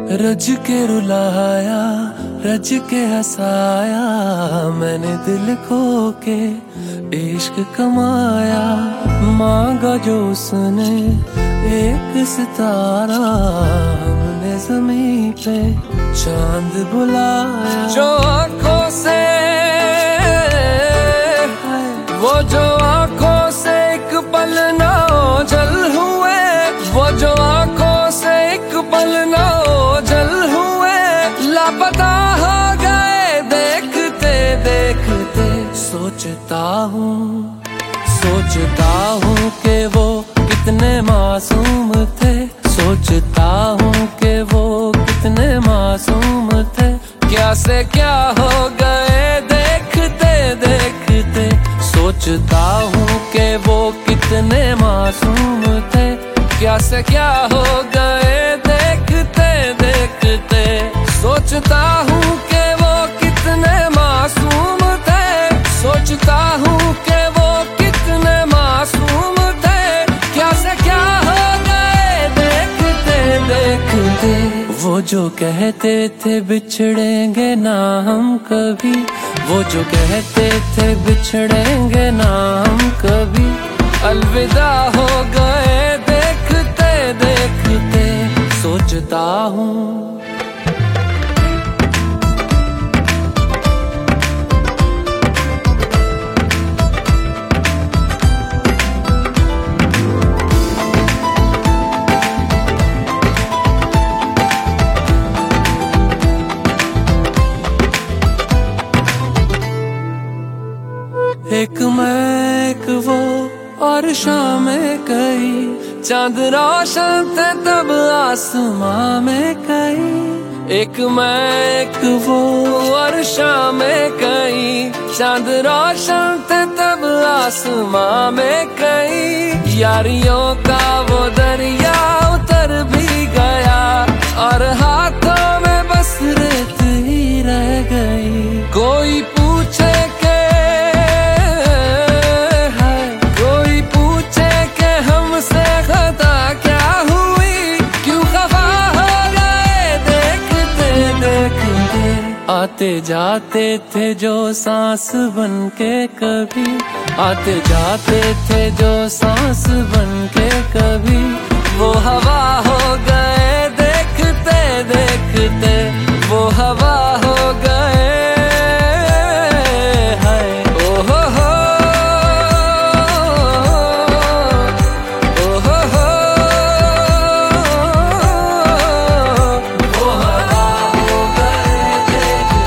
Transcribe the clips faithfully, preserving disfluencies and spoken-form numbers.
रज के रुलाया, रज के हंसाया, मैंने दिल खो के इश्क कमाया। मांगा जो उसने एक सितारा, हमने ज़मीं पे चांद बुलाया। जो आँखों से वो जो आँखों से एक पल ना ओझल हुए, वो जो आँखों से एक पल ना ओझल हुए, लापता हो गए देखते देखते। सोचता हूँ सोचता हूँ कि वो कितने मासूम थे, सोचता हूँ कि वो कितने मासूम थे। क्या से क्या हो गए देखते देखते। सोचता हूँ कि वो कितने मासूम थे, क्या से क्या हो गए देखते देखते। सोचता हूँ कि वो कितने मासूम थे, सोचता हूँ कि वो कितने मासूम थे, क्या से क्या हो गए देखते देखते। वो जो कहते थे बिछड़ेंगे ना हम कभी, वो जो कहते थे बिछड़ेंगे ना हम कभी, अलविदा हो गए देखते देखते। सोचता हूँ एक मैं एक वो और शामें कई, चांद रोशन थे तब आसमां में कई। एक मैं एक वो और शामें कई, चांद रोशन थे तब आसमां में कई। यारियों का वो दरिया उतर भी गया, और हाथों में बस रेत ही रह गई। कोई पूछे के आते जाते थे जो सांस बन के कभी, आते जाते थे जो सांस बन के कभी, वो हवा हो गए देखते देखते। वो हवा हो गए हाय ओ हो हो ओ हो हो। वो हवा हो गए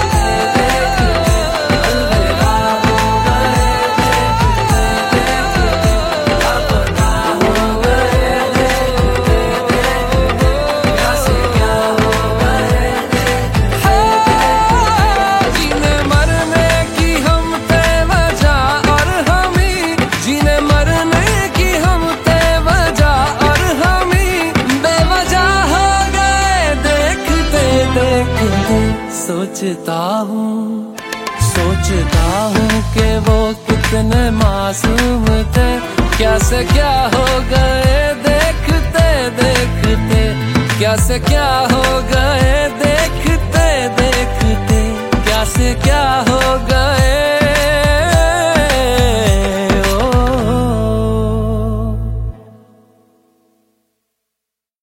सोचता हूँ सोचता हूँ कि वो कितने मासूम थे, क्या से क्या हो गए देखते देखते। क्या से क्या हो गए देखते देखते, क्या से क्या हो